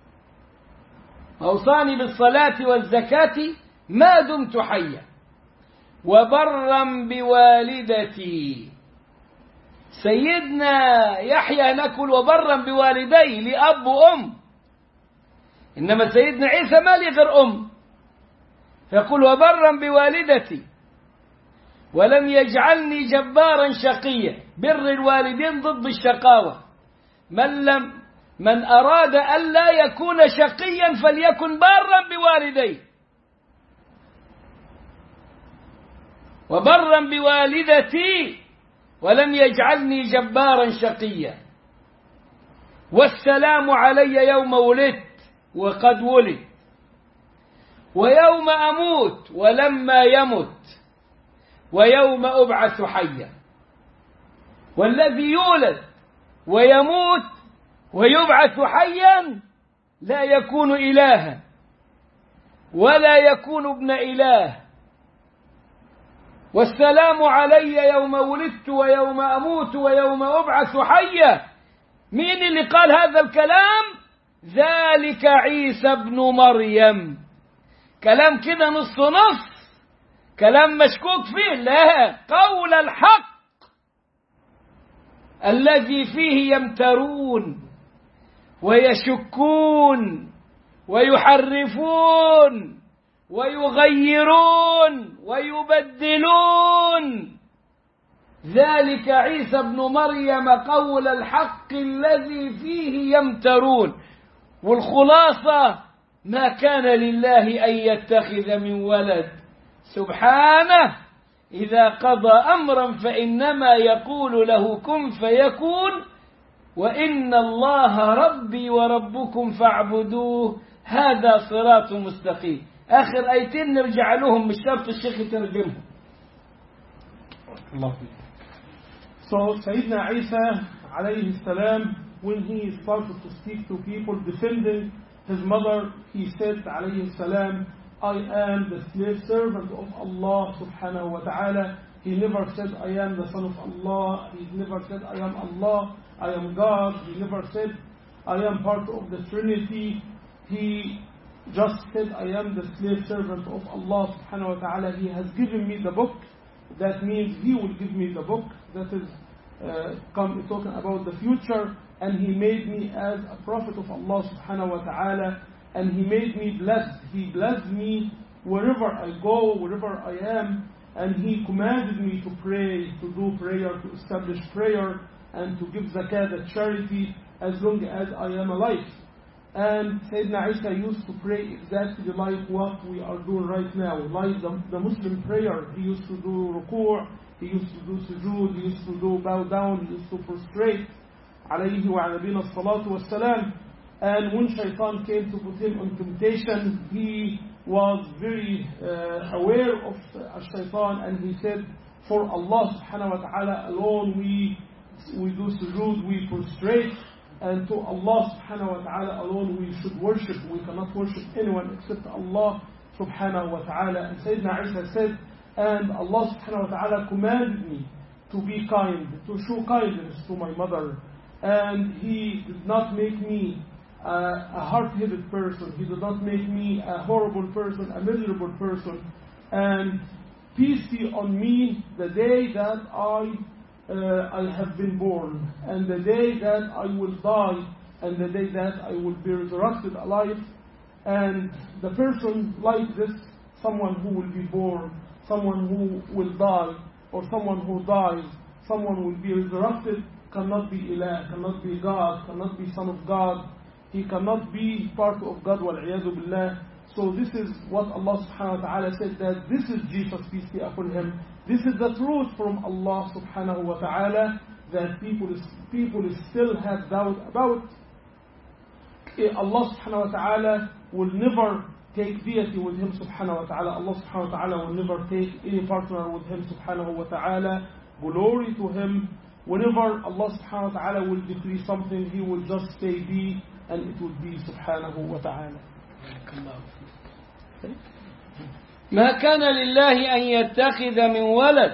أوصاني بالصلاة والزكاة ما دمت حيا وبرا بوالدتي. سيدنا يحيى نقول وبرا بوالديه لأب وأم، إنما سيدنا عيسى ما لي غير أم، فيقول وبرا بوالدتي ولم يجعلني جبارا شقيا. بر الوالدين ضد الشقاوة، من لم من أراد أن لا يكون شقيا فليكن بارا بوالديه. وبرا بوالدتي ولم يجعلني جبارا شقيا. والسلام علي يوم ولدت وقد ولد، ويوم أموت ولما يمت، ويوم أبعث حيا. والذي يولد ويموت ويبعث حيا لا يكون إلها ولا يكون ابن إله. والسلام علي يوم ولدت ويوم أموت ويوم أبعث حيا. مين اللي قال هذا الكلام؟ ذلك عيسى ابن مريم. كلام كده نص نص، كلام مشكوك فيه، لا، قول الحق الذي فيه يمترون ويشكون ويحرفون ويغيرون ويبدلون. ذلك عيسى ابن مريم قول الحق الذي فيه يمترون. والخلاصة ما كان لله أن يتخذ من ولد، سبحانه، إذا قضى أمرا فإنما يقول له كن فيكون، وإن الله ربي وربكم فاعبدوه هذا صراط مستقيم. آخر آيتين نرجع لهم، مش شرط الشيخ يترجمهم. الله. So Sayyidina Isa alayhi salam, when he started to speak to people defending his mother, he said alayhi salam I am the slave servant of Allah subhanahu wa ta'ala. He never said, I am the son of Allah. He never said, I am Allah, I am God. He never said, I am part of the Trinity. He just said, I am the slave servant of Allah subhanahu wa ta'ala. He has given me the book. That means He will give me the book. That is uh, come, talking about the future. And He made me as a prophet of Allah subhanahu wa ta'ala. And He made me blessed. He blessed me wherever I go, wherever I am. And He commanded me to pray, to do prayer, to establish prayer, and to give zakat, the charity, as long as I am alive. And Sayyidina Isa used to pray exactly like what we are doing right now, like the, the Muslim prayer. He used to do ruku', he used to do sujood, he used to do bow down, he used to prostrate. Alayhi wa nabina as-salatu was-salam. And when Shaitan came to put him on temptation, he was very uh, aware of uh, Shaitan, and he said, for Allah subhanahu wa ta'ala alone we, we do sujood, we prostrate, and to Allah subhanahu wa ta'ala alone we should worship. We cannot worship anyone except Allah subhanahu wa ta'ala. And Sayyidina Isa said, and Allah subhanahu wa ta'ala commanded me to be kind, to show kindness to my mother. And He did not make me uh, a hard-headed person. He did not make me a horrible person, a miserable person. And peace be on me the day that I Uh, I have been born, and the day that I will die, and the day that I will be resurrected alive. And the person like this, someone who will be born, someone who will die, or someone who dies, someone will be resurrected, cannot be Ilah, cannot be God, cannot be Son of God. He cannot be part of God, wal-'iyadu billah. So this is what Allah subhanahu wa ta'ala said, that this is Jesus, peace be upon Him. This is the truth from Allah subhanahu wa ta'ala, that people, people still have doubt about. Allah subhanahu wa ta'ala will never take deity with Him subhanahu wa ta'ala. Allah subhanahu wa ta'ala will never take any partner with Him subhanahu wa ta'ala. Glory to Him. Whenever Allah subhanahu wa ta'ala will decree something, He will just say be, and it will be subhanahu wa ta'ala. ما كان لله أن يتخذ من ولد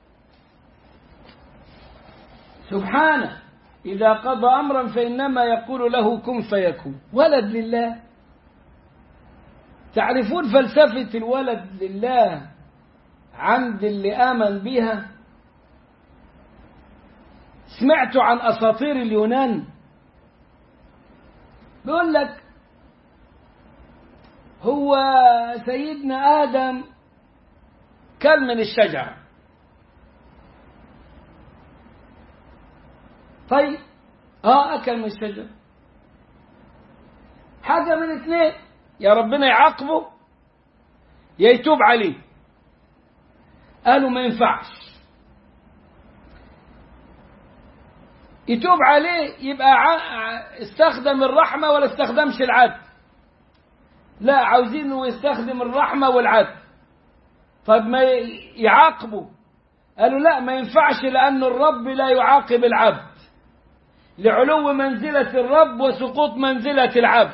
سبحانه إذا قضى أمرا فإنما يقول له كن فيكون. ولد لله. تعرفون فلسفة الولد لله عند اللي آمن بها؟ سمعتوا عن أساطير اليونان؟ بيقول لك هو سيدنا آدم كل من الشجرة. طيب اه أكل من الشجرة. حاجة من اثنين، يا ربنا يعاقبه يا يتوب عليه. قالوا ما ينفعش يتوب عليه، يبقى استخدم الرحمة ولا استخدمش العدل. لا، عاوزينه يستخدم الرحمة والعدل. طيب ما يعاقبه؟ قالوا لا، ما ينفعش، لأن الرب لا يعاقب العبد، لعلو منزلة الرب وسقوط منزلة العبد.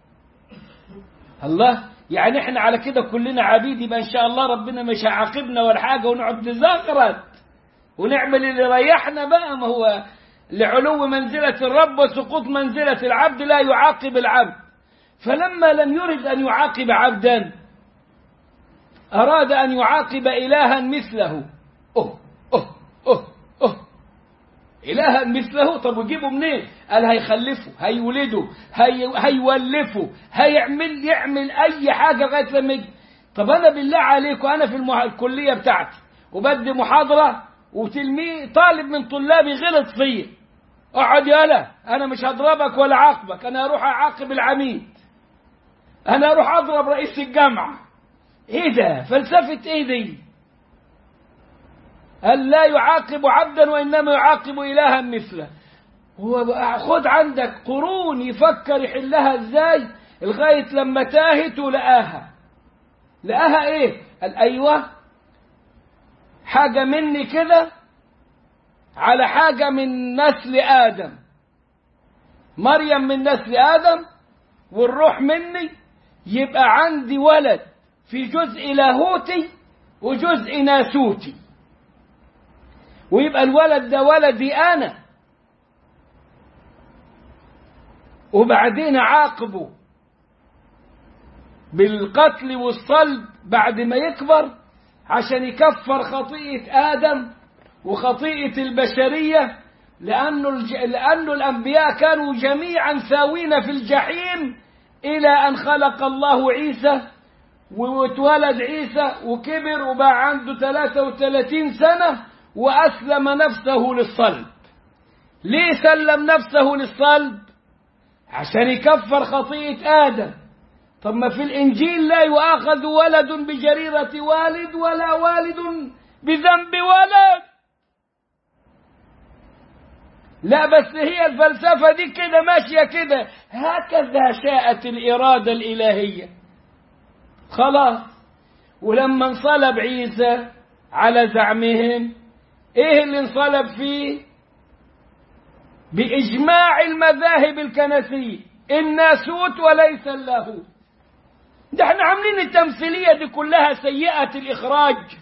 الله، يعني احنا على كده كلنا عبيد، يبقى ان شاء الله ربنا مش هيعاقبنا ولا حاجة ونقعد نزغرت ونعمل اللي ريحنا بقى. ما هو لعلو منزلة الرب وسقوط منزلة العبد لا يعاقب العبد. فلما لم يرد أن يعاقب عبدا أراد أن يعاقب إلها مثله. أوه أوه أوه أوه إلها مثله. طب وجيبه منين؟ قال هيخلفه، هيولده، هي هيولفه، هيعمل يعمل أي حاجة لغاية لما يجي. طب أنا بالله عليكم، أنا في المح... الكلية بتاعتي وبدي محاضرة وتلميذ طالب من طلابي غلط فيا، اقعد يالا، أنا مش هضربك ولا عاقبك، أنا أروح أعاقب العميد، أنا أروح أضرب رئيس الجامعة. إيه ده؟ فلسفة إيه دي؟ قال لا يعاقب عبدا وإنما يعاقب إلها مثله. هو خد عندك قرون يفكر يحلها إزاي لغاية لما تاهت ولقاها. لقاها إيه؟ قال أيوة، حاجة مني كده على حاجة من نسل آدم، مريم من نسل آدم والروح مني، يبقى عندي ولد في جزء لاهوتي وجزء ناسوتي، ويبقى الولد ده ولدي أنا، وبعدين عاقبه بالقتل والصلب بعد ما يكبر عشان يكفر خطيئة آدم وخطيئة البشرية، لأنه, الج... لأنه الأنبياء كانوا جميعا ساوين في الجحيم إلى أن خلق الله عيسى واتولد عيسى وكبر وبقى عنده ثلاثة وثلاثين سنة وأسلم نفسه للصلب. ليه سلم نفسه للصلب؟ عشان يكفر خطيئة آدم. طب ما في الإنجيل لا يؤاخذ ولد بجريرة والد ولا والد بذنب ولد. لا بس هي الفلسفة دي كده ماشية كده، هكذا شاءت الإرادة الإلهية خلاص. ولما انصلب عيسى على زعمهم، ايه اللي انصلب فيه؟ بإجماع المذاهب الكنسية الناسوت وليس اللاهوت. ده احنا عاملين التمثيلية دي كلها سيئة الإخراج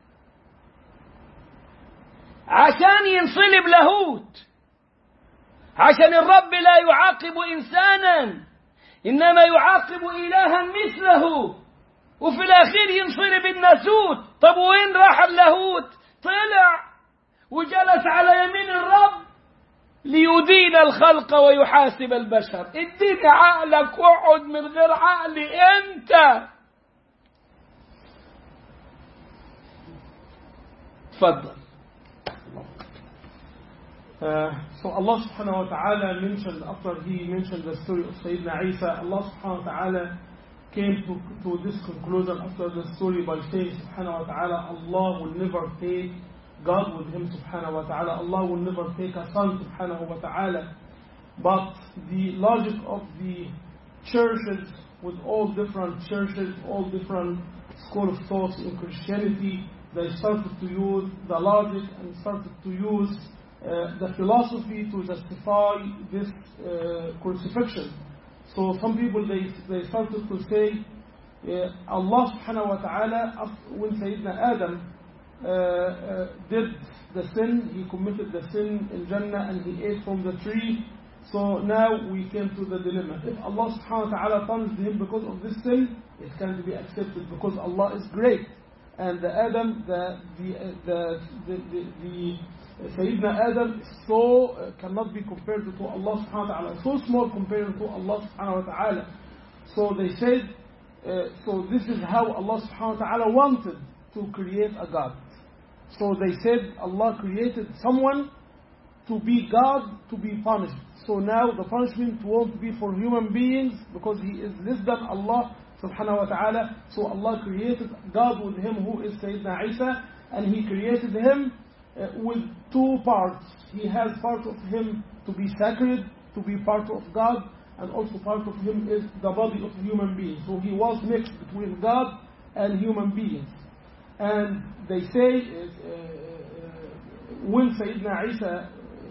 عشان ينصلب لاهوت، عشان الرب لا يعاقب إنسانا إنما يعاقب إلها مثله، وفي الأخير ينصلب الناسوت. طب وين راح اللاهوت؟ طلع وجلس على يمين الرب ليدين الخلق ويحاسب البشر. اديني عقلك واقعد من غير عقلي انت. تفضل. Uh, so Allah subhanahu wa ta'ala mentioned, after he mentioned the story of Sayyidina Isa, Allah subhanahu wa ta'ala came to, to this conclusion after the story by saying subhanahu wa ta'ala, Allah will never take God with him subhanahu wa ta'ala. Allah will never take a son subhanahu wa ta'ala. But the logic of the churches, with all different churches, all different school of thoughts in Christianity, they started to use the logic and started to use uh, the philosophy to justify this uh, crucifixion. So some people, they, they started to say, uh, Allah subhanahu wa ta'ala, when Sayyidina Adam Uh, uh, did the sin, he committed the sin in Jannah and he ate from the tree. So now we came to the dilemma. If Allah subhanahu wa ta'ala punished him because of this sin, it can be accepted because Allah is great. And the Adam, the the the the, the, the Sayyidina Adam so uh, cannot be compared to Allah subhanahu wa ta'ala, so small compared to Allah subhanahu wa ta'ala. So they said, uh, so this is how Allah subhanahu wa ta'ala wanted to create a God. So they said Allah created someone to be God, to be punished. So now the punishment won't be for human beings because he is less than Allah subhanahu wa ta'ala. So Allah created God with him, who is Sayyidina Isa, and he created him uh, with two parts. He has part of him to be sacred, to be part of God, and also part of him is the body of human beings. So he was mixed between God and human beings. And they say, uh, uh, when Sayyidina Isa,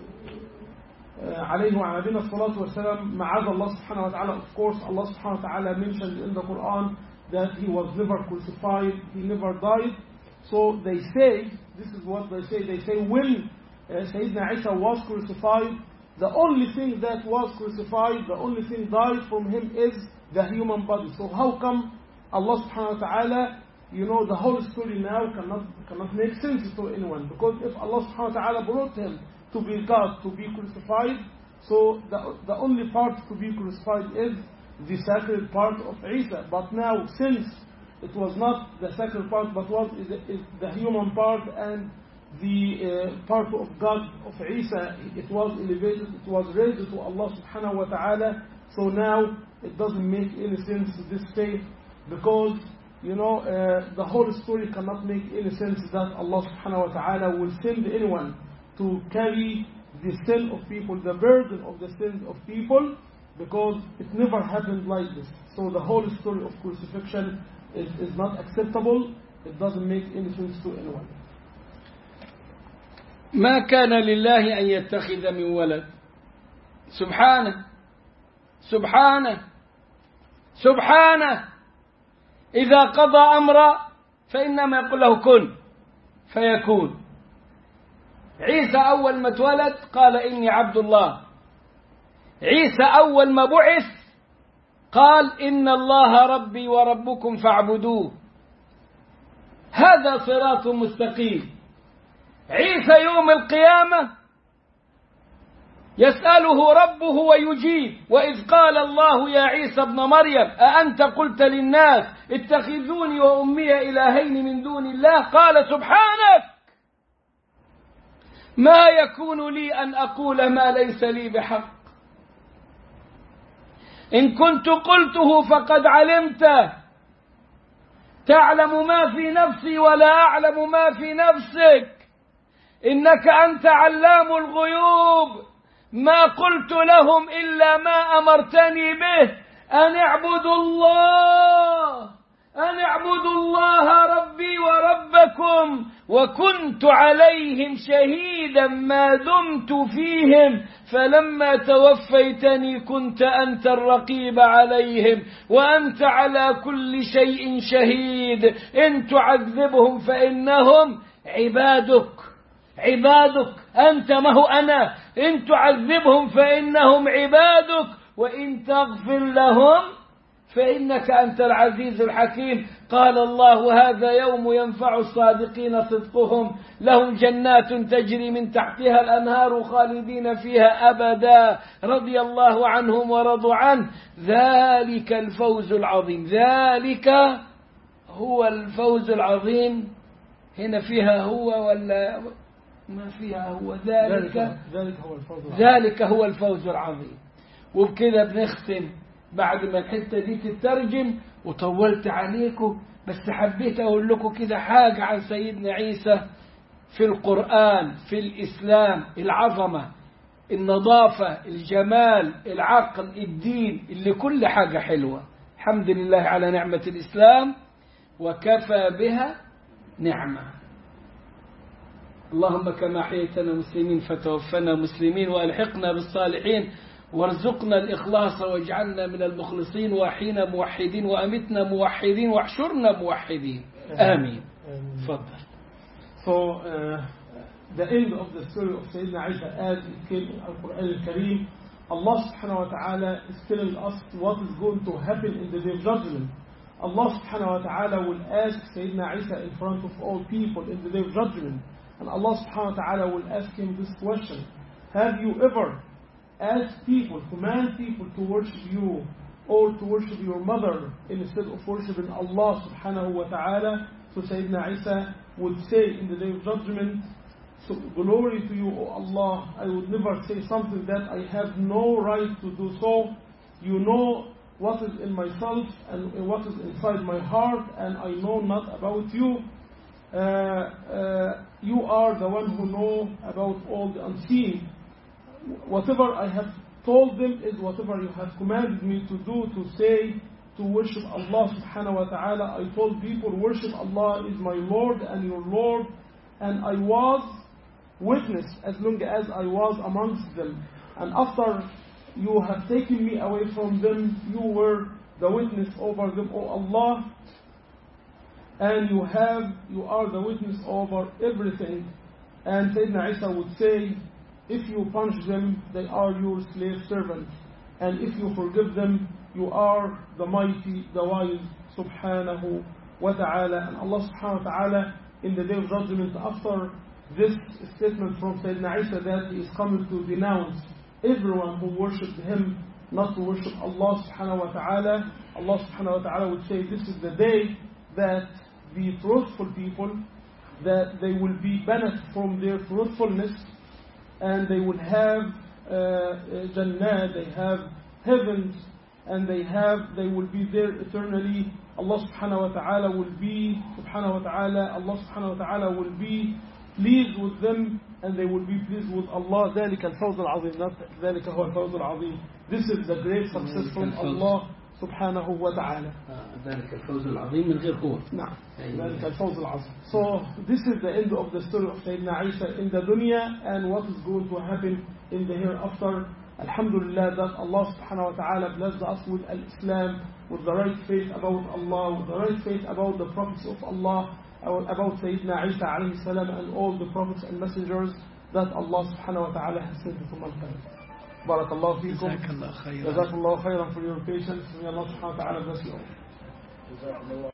alayhi wa alayhi salatu wa salam, ma'az Allah subhanahu wa ta'ala, of course, Allah subhanahu wa ta'ala mentioned in the Quran that he was never crucified, he never died. So they say, this is what they say, they say when uh, Sayyidina Isa was crucified, the only thing that was crucified, the only thing died from him is the human body. So how come Allah subhanahu wa ta'ala, you know, the whole story now cannot cannot make sense to anyone? Because if Allah subhanahu wa ta'ala brought him to be God, to be crucified, so the, the only part to be crucified is the sacred part of Isa. But now, since it was not the sacred part, but was is, is the human part and the uh, part of God of Isa, it was elevated, it was raised to Allah subhanahu wa ta'ala. So now it doesn't make any sense to this faith, because you know uh, the whole story cannot make any sense that Allah subhanahu wa ta'ala will send anyone to carry the sin of people, the burden of the sins of people, because it never happened like this. So the whole story of crucifixion is, is not acceptable. It doesn't make any sense to anyone. ما كان لله أن يتخذ من ولد سبحانه سبحانه سبحانه إذا قضى أمرا فإنما يقول له كن فيكون. عيسى أول ما اتولد قال إني عبد الله. عيسى أول ما بعث قال إن الله ربي وربكم فاعبدوه. هذا صراط مستقيم. عيسى يوم القيامة يسأله ربه ويجيب. وإذ قال الله يا عيسى ابن مريم أأنت قلت للناس اتخذوني وأمي إلهين من دون الله قال سبحانك ما يكون لي أن أقول ما ليس لي بحق إن كنت قلته فقد علمته تعلم ما في نفسي ولا أعلم ما في نفسك إنك أنت علام الغيوب ما قلت لهم إلا ما أمرتني به أن اعبدوا الله أن اعبدوا الله ربي وربكم وكنت عليهم شهيدا ما دمت فيهم فلما توفيتني كنت أنت الرقيب عليهم وأنت على كل شيء شهيد إن تعذبهم فإنهم عبادك عبادك أنت ما هو أنا إن تعذبهم فإنهم عبادك وإن تغفر لهم فإنك أنت العزيز الحكيم. قال الله هذا يوم ينفع الصادقين صدقهم لهم جنات تجري من تحتها الأنهار خالدين فيها أبدا رضي الله عنهم ورضوا عنه ذلك الفوز العظيم. ذلك هو الفوز العظيم. هنا فيها هو ولا ما فيها هو ذلك ذلك هو الفوز العظيم. ذلك هو الفوز العظيم. وبكذا بنختم بعد ما الحتة دي تترجم وطولت عليكم بس حبيت أقول لكم كده حاجة عن سيدنا عيسى في القرآن في الإسلام. العظمة النظافة الجمال العقل الدين اللي كل حاجة حلوة. الحمد لله على نعمة الإسلام وكفى بها نعمة. اللهم كما حييتنا مسلمين فتوفنا مسلمين وألحقنا بالصالحين وارزقنا الإخلاص واجعلنا من المخلصين وأحينا موحدين وأمتنا موحدين واحشرنا موحدين آمين. تفضل. So uh, the end of the story of Sayyidina Isa as it came in Al-Quran Al-Kareem, Allah subhanahu wa ta'ala is telling us what is going to happen in the day of judgment. Allah subhanahu wa ta'ala will ask Sayyidina Isa in front of all people in the day of judgment, and Allah subhanahu wa ta'ala will ask him this question: have you ever asked people, command people to worship you or to worship your mother instead of worshiping Allah subhanahu wa ta'ala? So Sayyidina Isa would say in the day of judgment, so glory to you, O Allah, I would never say something that I have no right to do so. You know what is in myself and what is inside my heart, and I know not about you. Uh, uh, you are the one who know about all the unseen. Whatever I have told them is whatever you have commanded me to do, to say, to worship Allah subhanahu wa ta'ala. I told people, worship Allah is my Lord and your Lord, and I was witness as long as I was amongst them. And after you have taken me away from them, you were the witness over them, O Allah, and you have, you are the witness over everything. And Sayyidina Isa would say, if you punish them, they are your slave servants, and if you forgive them, you are the mighty, the wise, subhanahu wa ta'ala. And Allah subhanahu wa ta'ala in the day of judgment, after this statement from Sayyidina Isa that he is coming to denounce everyone who worshipped him, not to worship Allah subhanahu wa ta'ala, Allah subhanahu wa ta'ala would say, this is the day that the truthful people, that they will be benefit from their truthfulness, and they will have uh, Jannah, they have heavens, and they have, they will be there eternally. Allah subhanahu wa ta'ala will be, subhanahu wa ta'ala, Allah subhanahu wa ta'ala will be pleased with them, and they will be pleased with Allah. ذلك الفوز العظيم, not ذلك هو الفوز العظيم. This is the great success from Allah subhanahu wa ta'ala. ذلك الفوز العظيم من غير قوة. نعم. ذلك الفوز العظيم. So this is the end of the story of Sayyidina Isa in the dunya, and what is going to happen in the hereafter. Alhamdulillah that Allah subhanahu wa ta'ala blessed us with al-Islam, with the right faith about Allah, with the right faith about the prophets of Allah, about Sayyidina Isa alayhi salam and all the prophets and messengers that Allah subhanahu wa ta'ala has sent to mankind. Barakallahu feekum. Jazakallahu khairan for your patience. May Allah subhanahu wa ta'ala bless you all.